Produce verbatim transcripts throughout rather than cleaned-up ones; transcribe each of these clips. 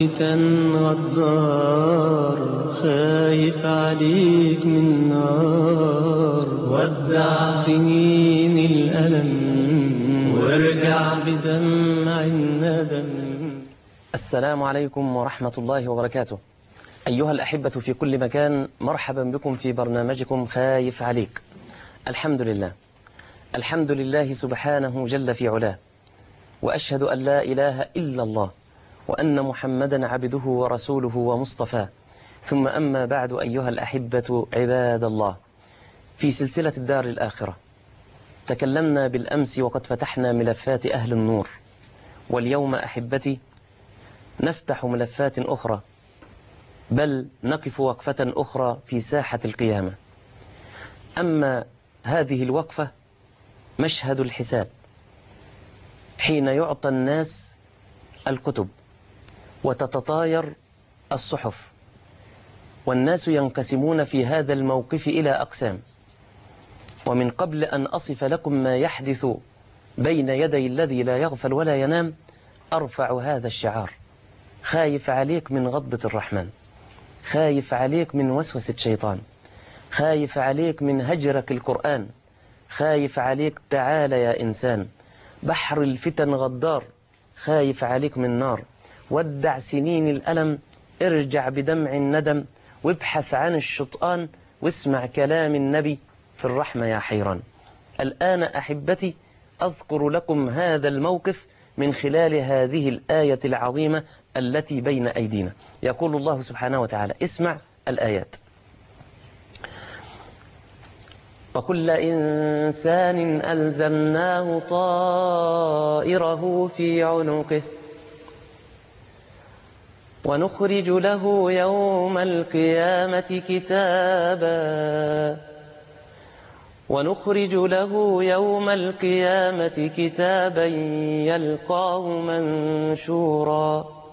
غدار خايف عليك من نار. ودع سنين الألم وارجع بدمع الندم. السلام عليكم ورحمة الله وبركاته. أيها الأحبة في كل مكان، مرحبا بكم في برنامجكم خايف عليك. الحمد لله الحمد لله سبحانه جل في علاه، وأشهد أن لا إله إلا الله، وأن محمدا عبده ورسوله ومصطفاه. ثم أما بعد، أيها الأحبة عباد الله، في سلسلة الدار الآخرة تكلمنا بالأمس وقد فتحنا ملفات أهل النور، واليوم أحبتي نفتح ملفات أخرى، بل نقف وقفة أخرى في ساحة القيامة. أما هذه الوقفة مشهد الحساب، حين يعطى الناس الكتب وتتطاير الصحف، والناس ينقسمون في هذا الموقف إلى أقسام. ومن قبل أن أصف لكم ما يحدث بين يدي الذي لا يغفل ولا ينام، أرفع هذا الشعار: خايف عليك من غضبة الرحمن، خايف عليك من وسوسة الشيطان، خايف عليك من هجرك القرآن، خايف عليك تعال يا إنسان، بحر الفتن غدار، خايف عليك من نار. ودع سنين الألم، ارجع بدمع الندم، وابحث عن الشطآن، واسمع كلام النبي في الرحمة يا حيران. الآن أحبتي أذكر لكم هذا الموقف من خلال هذه الآية العظيمة التي بين أيدينا. يقول الله سبحانه وتعالى، اسمع الآيات: وكل إنسان ألزمناه طائره في عنقه ونخرج له يوم القيامة كتابا ونخرج له يوم القيامة كتابا يلقاه منشورا.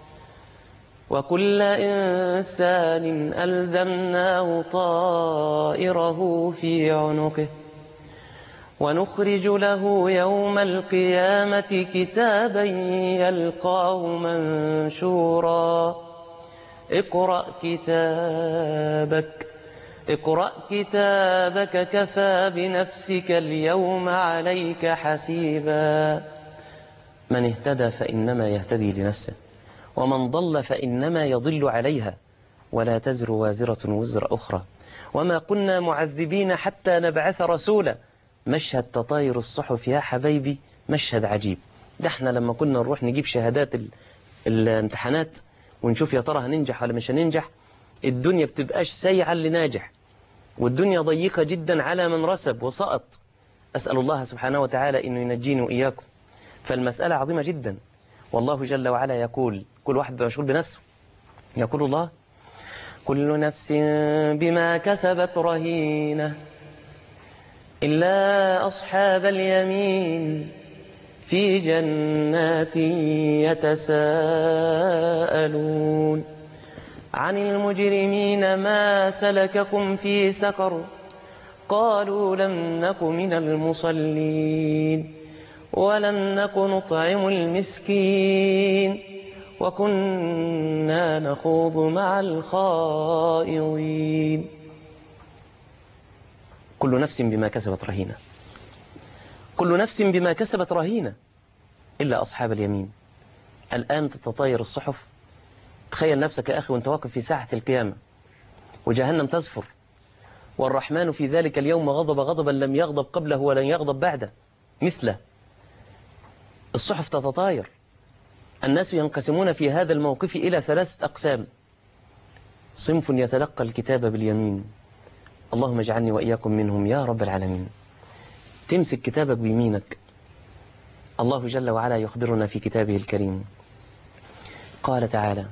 وكل إنسان ألزمناه طائره في عنقه ونخرج له يوم القيامة كتابا يلقاه منشورا. اقرأ كتابك اقرأ كتابك كفى بنفسك اليوم عليك حسيبا. من اهتدى فإنما يهتدي لنفسه، ومن ضل فإنما يضل عليها، ولا تزر وازرة وزر أخرى، وما كنا معذبين حتى نبعث رسولا. مشهد تطاير الصحف يا حبايبي مشهد عجيب. ده احنا لما كنا نروح نجيب شهادات ال... الامتحانات ونشوف يا ترى هننجح ولا مش هننجح، الدنيا بتبقاش سيعة اللي ناجح، والدنيا ضيقة جدا على من رسب وسقط. أسأل الله سبحانه وتعالى إنه ينجيني وإياكم. فالمسألة عظيمة جدا، والله جل وعلا يقول، كل واحد مشغول بنفسه. يقول الله: كل نفس بما كسبت رهينة إلا أصحاب اليمين في جنات يتساءلون عن المجرمين ما سلككم في سقر قالوا لم نك من المصلين ولم نك نطعم المسكين وكنا نخوض مع الخائضين. كل نفس بما كسبت رهينة، كل نفس بما كسبت رهينة إلا أصحاب اليمين. الآن تتطاير الصحف. تخيل نفسك يا أخي وانت واقف في ساحة القيامة وجهنم تزفر، والرحمن في ذلك اليوم غضب غضبا لم يغضب قبله ولن يغضب بعده مثله. الصحف تتطاير. الناس ينقسمون في هذا الموقف إلى ثلاثة أقسام: صنف يتلقى الكتاب باليمين، اللهم اجعلني وإياكم منهم يا رب العالمين. تمسك كتابك بيمينك. الله جل وعلا يخبرنا في كتابه الكريم، قال تعالى: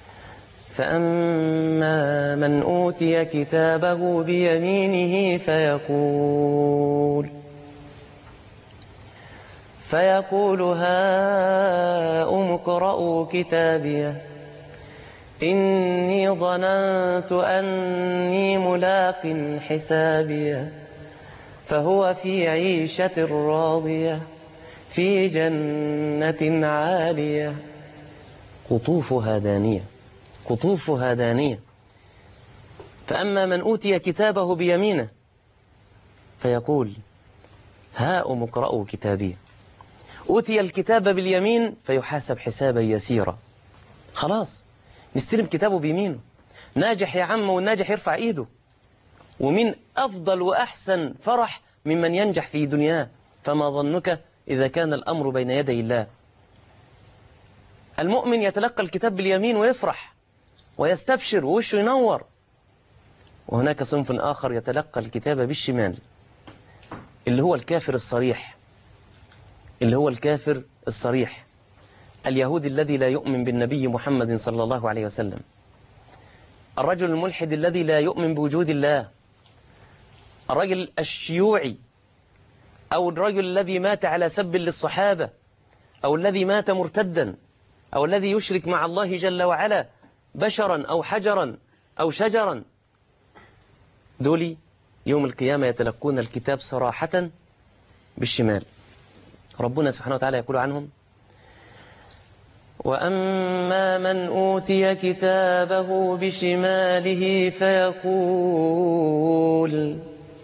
فأما من أوتي كتابه بيمينه فيقول فيقول هاؤم اقرءوا كتابيه إني ظننت أني ملاق حسابيه فهو في عيشة راضية في جنة عالية قطوفها دانية قطوفها دانية. فأما من أوتي كتابه بيمينه فيقول هاؤم اقرءوا كتابي. أوتي الكتاب باليمين فيحاسب حسابا يسيرا، خلاص مستلم كتابه بيمينه، ناجح يا عم، والناجح يرفع إيده. ومن أفضل وأحسن فرح ممن ينجح في دنياه، فما ظنك إذا كان الأمر بين يدي الله. المؤمن يتلقى الكتاب باليمين ويفرح ويستبشر ووشه ينور. وهناك صنف آخر يتلقى الكتاب بالشمال، اللي هو الكافر الصريح، اللي هو الكافر الصريح، اليهودي الذي لا يؤمن بالنبي محمد صلى الله عليه وسلم، الرجل الملحد الذي لا يؤمن بوجود الله، الرجل الشيوعي، أو الرجل الذي مات على سب للصحابة، أو الذي مات مرتدا، أو الذي يشرك مع الله جل وعلا بشرا أو حجرا أو شجرا. دولي يوم القيامة يتلقون الكتاب صراحة بالشمال. ربنا سبحانه وتعالى يقول عنهم وأما من أوتي كتابه بشماله فيقول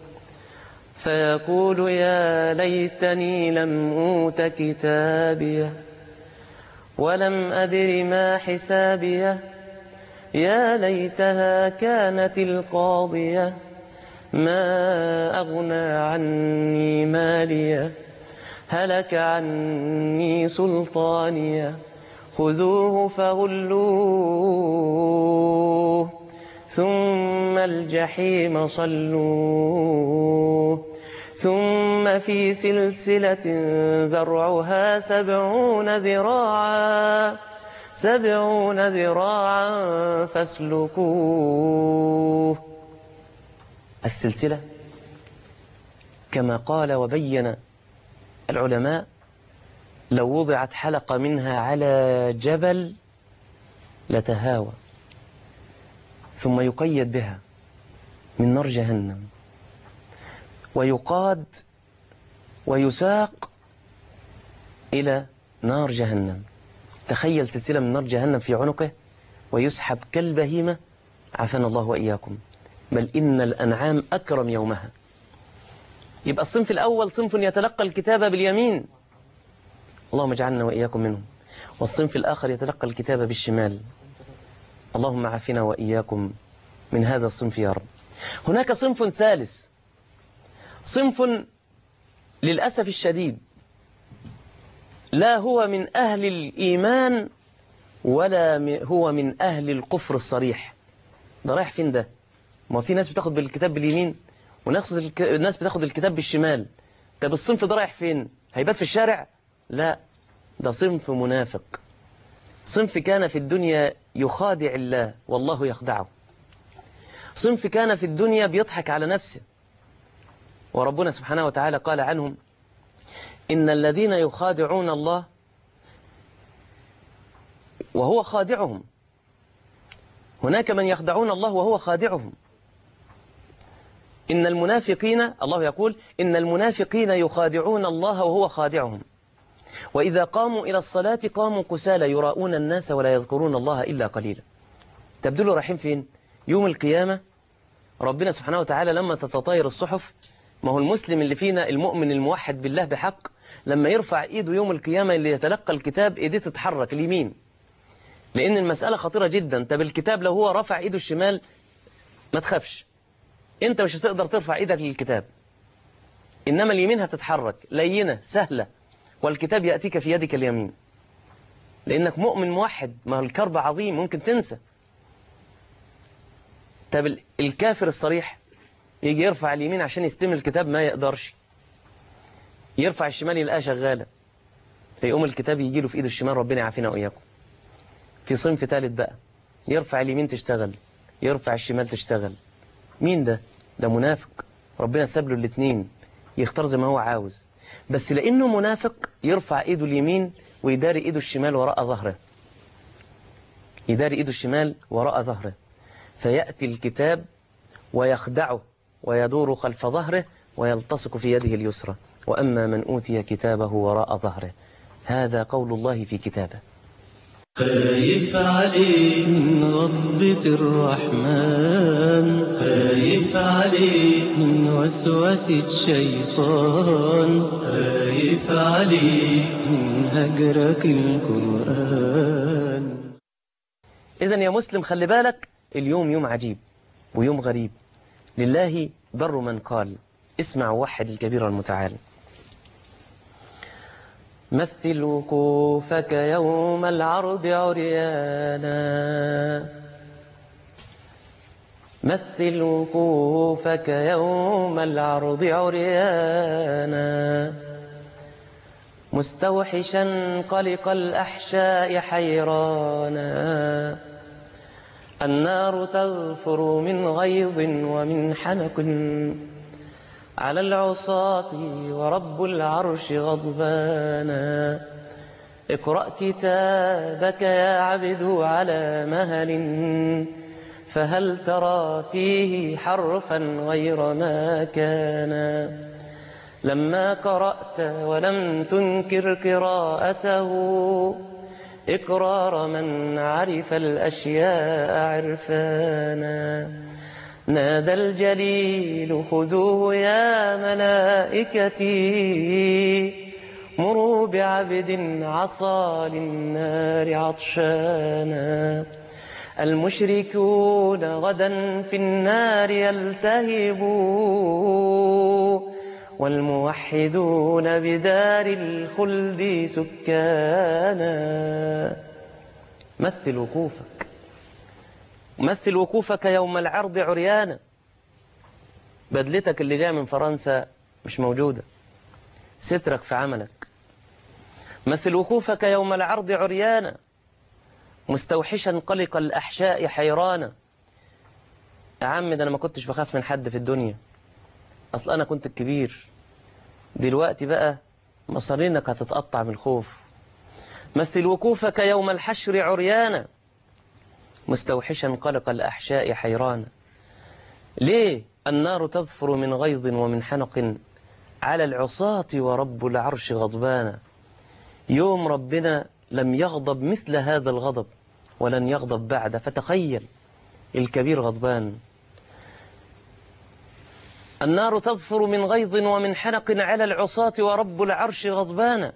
فيقول يا ليتني لم أوت كتابيه ولم أدر ما حسابيه يا ليتها كانت القاضية ما أغنى عني ماليه هلك عني سلطانيه خذوه فغلوه ثم الجحيم صلوه ثم في سلسلة ذرعها سبعون ذراعا سبعون ذراعا فاسلكوه. السلسلة كما قال وبين العلماء لو وضعت حلقة منها على جبل لتهاوى، ثم يقيد بها من نار جهنم ويقاد ويساق إلى نار جهنم. تخيل سلسلة من نار جهنم في عنقه ويسحب كالبهيمة، عافانا الله وإياكم، بل إن الأنعام أكرم يومها. يبقى الصنف الأول صنف يتلقى الكتاب باليمين، اللهم اجعلنا وإياكم منهم. والصنف الآخر يتلقى الكتاب بالشمال، اللهم عافنا وإياكم من هذا الصنف يا رب. هناك صنف ثالث، صنف للأسف الشديد لا هو من أهل الإيمان ولا هو من أهل الكفر الصريح. ده رايح فين ده؟ ما في ناس بتاخد بالكتاب باليمين وناس بتاخد الكتاب بالشمال. طب الصنف ده رايح فين؟ هيبات في الشارع؟ لا، ده صنف منافق، صنف كان في الدنيا يخادع الله والله يخدعه، صنف كان في الدنيا بيضحك على نفسه. وربنا سبحانه وتعالى قال عنهم إن الذين يخادعون الله وهو خادعهم. هناك من يخدعون الله وهو خادعهم. إن المنافقين، الله يقول إن المنافقين يخادعون الله وهو خادعهم وإذا قاموا إلى الصلاة قاموا كسالى يراؤون الناس ولا يذكرون الله إلا قليلا. تبدو رايحين فين؟ يوم القيامة ربنا سبحانه وتعالى لما تتطاير الصحف، ما هو المسلم اللي فينا المؤمن الموحد بالله بحق لما يرفع إيده يوم القيامة اللي يتلقى الكتاب إيديه تتحرك اليمين، لأن المسألة خطيرة جدا. طب الكتاب لو هو رفع إيده الشمال ما تخافش، أنت مش هتقدر ترفع إيدك للكتاب، إنما اليمين هتتحرك لينة سهلة، والكتاب يأتيك في يدك اليمين لأنك مؤمن موحد. ما هو الكرب عظيم ممكن تنسى. طب الكافر الصريح يجي يرفع اليمين عشان يستلم الكتاب ما يقدرش، يرفع الشمال يلقاه شغالة، فيقوم الكتاب يجي له في إيده الشمال. ربنا يعافينا وإياكم. في صنف ثالث بقى يرفع اليمين تشتغل، يرفع الشمال تشتغل. مين ده؟ ده منافق. ربنا ساب له الاثنين يختار زي ما هو عاوز، بس لأنه منافق يرفع إيده اليمين ويداري إيده الشمال وراء ظهره، يداري إيده الشمال وراء ظهره، فيأتي الكتاب ويخدعه ويدور خلف ظهره ويلتصق في يده اليسرى. وأما من أوتي كتابه وراء ظهره، هذا قول الله في كتابه. خايف عليك من غضبة الرحمن، خايف عليك من وسوسة الشيطان، خايف عليك من هجرك القرآن. إذن يا مسلم خلي بالك، اليوم يوم عجيب ويوم غريب. لله بر من قال، اسمع ووحد الكبير المتعال. مثل وقوفك يوم العرض عريانا، مثل وقوفك يوم العرض عريانا، مستوحشا قلق الأحشاء حيرانا. النار تظفر من غيظ ومن حنق على العصاة ورب العرش غضبانا. اقرأ كتابك يا عبد على مهل، فهل ترى فيه حرفا غير ما كان. لما قرأت ولم تنكر قراءته، إقرار من عرف الأشياء عرفانا. نادى الجليل خذوه يا ملائكتي، مروا بعبد عصى للنار عطشانا. المشركون غدا في النار يلتهبوا، والموحدون بدار الخلد سكانا. مثل وقوفك، مثل وقوفك يوم العرض عريانا. بدلتك اللي جاء من فرنسا مش موجودة، سترك في عملك. مثل وقوفك يوم العرض عريانا، مستوحشا قلق الأحشاء حيرانا. يا عم ده أنا ما كنتش بخاف من حد في الدنيا، أصل أنا كنت الكبير، دلوقتي بقى مصارينك هتتقطع من الخوف. مثل وقوفك يوم الحشر عريانا، مستوحشا قلق الأحشاء حيرانا. ليه؟ النار تظفر من غيظ ومن حنق على العصاة ورب العرش غضبانا. يوم ربنا لم يغضب مثل هذا الغضب ولن يغضب بعد، فتخيل الكبير غضبان. النار تظفر من غيظ ومن حنق على العصاة ورب العرش غضبانا.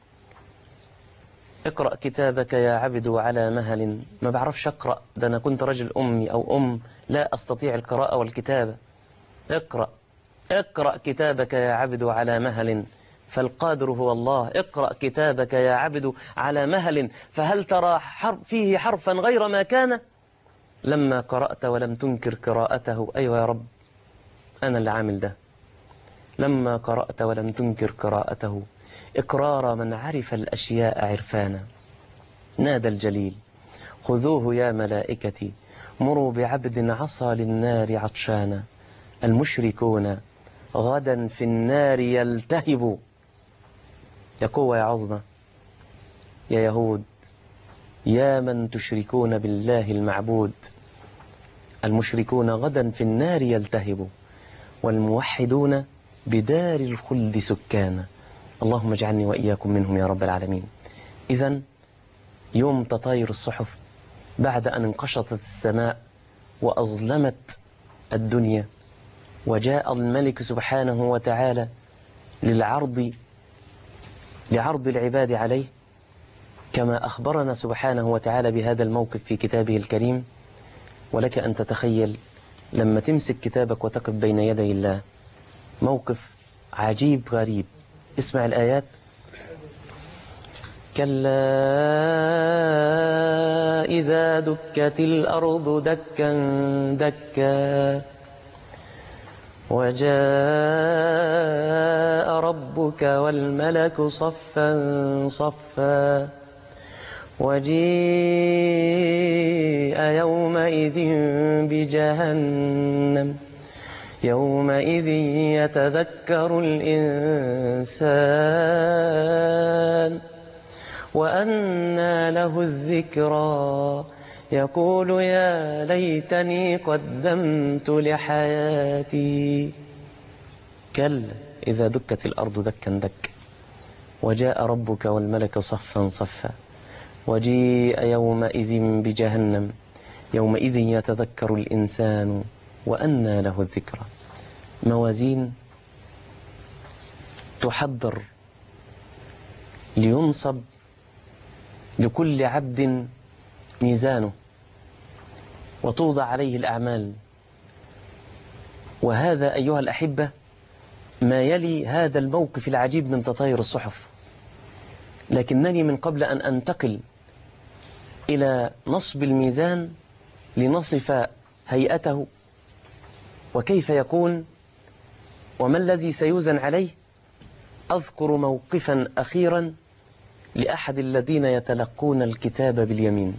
اقرأ كتابك يا عبد على مهل. ما بعرفش أقرأ، ده أنا كنت رجل أمي أو أم لا أستطيع القراءة والكتابة. اقرأ اقرأ كتابك يا عبد على مهل، فالقادر هو الله. اقرأ كتابك يا عبد على مهل، فهل ترى حرف فيه حرفا غير ما كان. لما قرأت ولم تنكر قراءته، أيوة يا رب أنا اللي عامل ده. لما قرأت ولم تنكر قراءته، إقرار من عرف الأشياء عرفانا. نادى الجليل خذوه يا ملائكتي، مروا بعبد عصى للنار عطشانا. المشركون غدا في النار يلتهبوا. يا قوة يا عظمة يا يهود، يا من تشركون بالله المعبود. المشركون غدا في النار يلتهبوا، والموحدون بدار الخلد سكانا. اللهم اجعلني وإياكم منهم يا رب العالمين. إذن يوم تطاير الصحف بعد أن انقشطت السماء وأظلمت الدنيا، وجاء الملك سبحانه وتعالى للعرض لعرض العباد عليه، كما أخبرنا سبحانه وتعالى بهذا الموقف في كتابه الكريم. ولك أن تتخيل لما تمسك كتابك وتقف بين يدي الله، موقف عجيب غريب. اسمع الآيات. كلا إذا دكت الأرض دكا دكا، وجاء ربك والملك صفا صفا، وجيء يومئذ بجهنم، يومئذ يتذكر الإنسان وأنى له الذكرى، يقول يا ليتني قدمت لحياتي. كلا إذا دكت الأرض دكا دكا، وجاء ربك والملك صفا صفا، وجيء يومئذ بجهنم يومئذ يتذكر الإنسان وأنى له الذكرى. موازين تحضر لينصب لكل عبد ميزانه وتوضع عليه الأعمال. وهذا أيها الأحبة ما يلي هذا الموقف العجيب من تطاير الصحف. لكنني من قبل أن أنتقل إلى نصب الميزان لنصف هيئته وكيف يكون وما الذي سيوزن عليه، أذكر موقفا أخيرا لأحد الذين يتلقون الكتاب باليمين،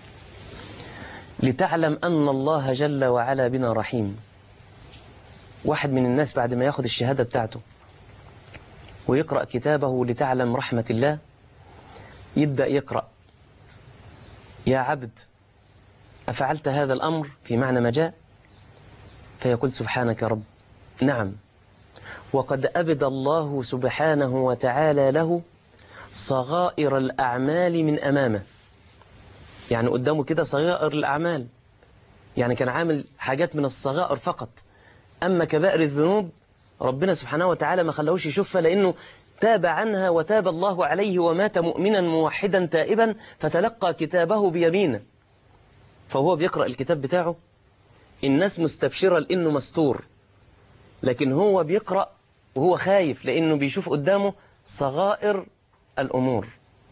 لتعلم أن الله جل وعلا بنا رحيم. واحد من الناس بعد ما ياخد الشهادة بتاعته ويقرأ كتابه لتعلم رحمة الله، يبدأ يقرأ: يا عبد أفعلت هذا الأمر في معنى ما جاء؟ فيقول: سبحانك يا رب، نعم. وقد أبد الله سبحانه وتعالى له صغائر الأعمال من أمامه، يعني قدامه كده صغائر الأعمال، يعني كان عامل حاجات من الصغائر فقط، أما كبائر الذنوب ربنا سبحانه وتعالى ما خلاهوش يشوفها، لأنه تاب عنها وتاب الله عليه ومات مؤمنا موحدا تائبا، فتلقى كتابه بيمينه. فهو بيقرأ الكتاب بتاعه الناس مستبشرة لأنه مستور، لكن هو بيقرأ وهو خايف لأنه بيشوف قدامه صغائر الأمور.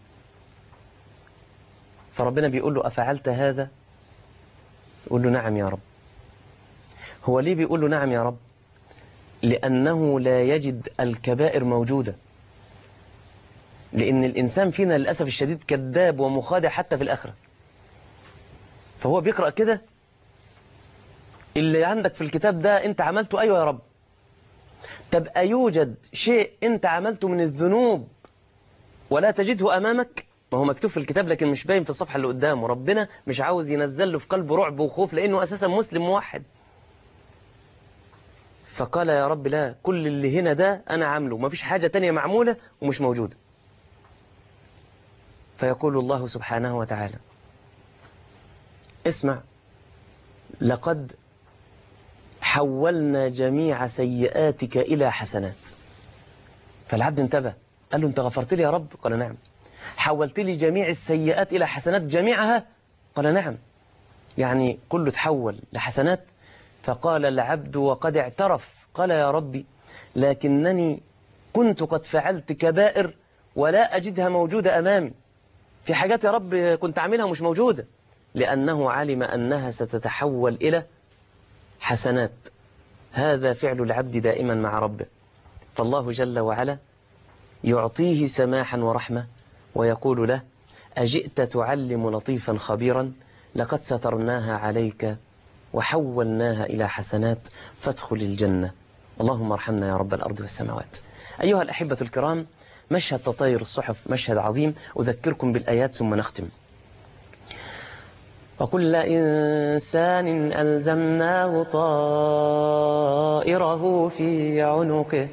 فربنا بيقول له: أفعلت هذا؟ يقول له: نعم يا رب. هو ليه بيقول له نعم يا رب؟ لأنه لا يجد الكبائر موجودة، لأن الإنسان فينا للأسف الشديد كذاب ومخادع حتى في الآخرة. فهو بيقرأ كده: اللي عندك في الكتاب ده أنت عملته؟ أيوة يا رب. طب أيوجد شيء أنت عملته من الذنوب ولا تجده أمامك؟ ما هو مكتوب في الكتاب لكن مش باين في الصفحة اللي قدامه. ربنا مش عاوز ينزل له في قلبه رعب وخوف لأنه أساسا مسلم موحد. فقال: يا رب لا، كل اللي هنا ده أنا عامله، ما فيش حاجة تانية معمولة ومش موجودة. فيقول الله سبحانه وتعالى: اسمع، لقد حولنا جميع سيئاتك إلى حسنات. فالعبد انتبه، قال له: أنت غفرت لي يا رب؟ قال: نعم. حولت لي جميع السيئات إلى حسنات جميعها؟ قال: نعم. يعني كله تحول لحسنات. فقال العبد وقد اعترف، قال: يا ربي لكنني كنت قد فعلت كبائر ولا أجدها موجودة أمامي، في حاجات يا رب كنت أعملها مش موجودة، لأنه علم أنها ستتحول إلى حسنات. هذا فعل العبد دائما مع ربه. فالله جل وعلا يعطيه سماحا ورحمة ويقول له: أجئت تعلم لطيفا خبيرا، لقد سترناها عليك وحولناها إلى حسنات، فادخل الجنة. اللهم ارحمنا يا رب الأرض والسماوات. أيها الأحبة الكرام، مشهد تطاير الصحف مشهد عظيم. أذكركم بالآيات ثم نختم. وكل إنسان ألزمناه طائره في عنقه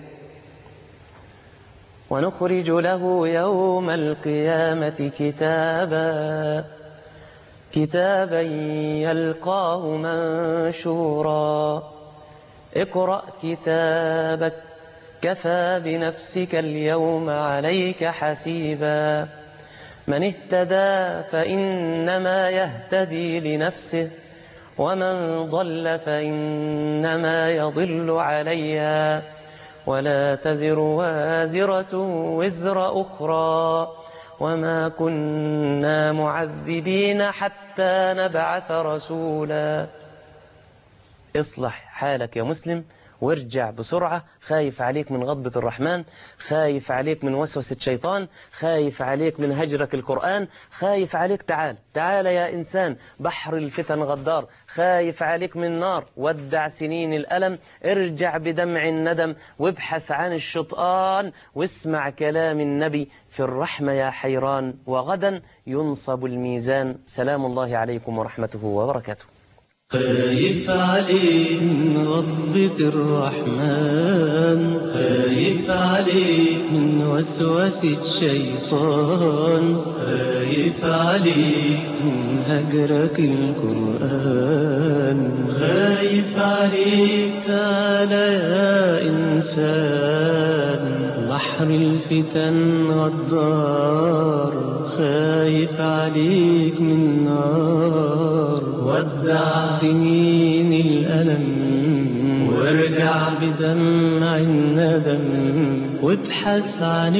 ونخرج له يوم القيامة كتابا كتابا يلقاه منشورا اقرأ كتابك كفى بنفسك اليوم عليك حسيبا من اهتدى فإنما يهتدي لنفسه ومن ضل فإنما يضل عليها ولا تزر وازرة وزر أخرى وما كنا معذبين حتى نبعث رسولا. اصلح حالك يا مسلم وارجع بسرعة. خايف عليك من غضبة الرحمن، خايف عليك من وسوسة الشيطان، خايف عليك من هجرك القرآن، خايف عليك. تعال تعال يا إنسان، بحر الفتن غدار، خايف عليك من نار. ودع سنين الألم، ارجع بدمع الندم وابحث عن الشطآن واسمع كلام النبي في الرحمة يا حيران، وغدا ينصب الميزان. سلام الله عليكم ورحمته وبركاته. خايف عليك من غضبة الرحمن، خايف عليك من وسوسة الشيطان، خايف عليك من هجرك القرآن، خايف عليك. تعالى يا إنسان، بحر الفتن غدار، خايف عليك من نار. ودع سنين الألم وارجع بدمع الندم، وابحث عن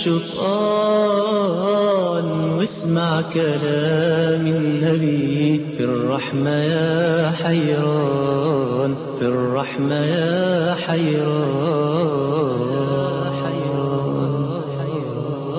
الشيطان واسمع كلام النبي. في الرحمة يا حيران، في الرحمة يا حيران.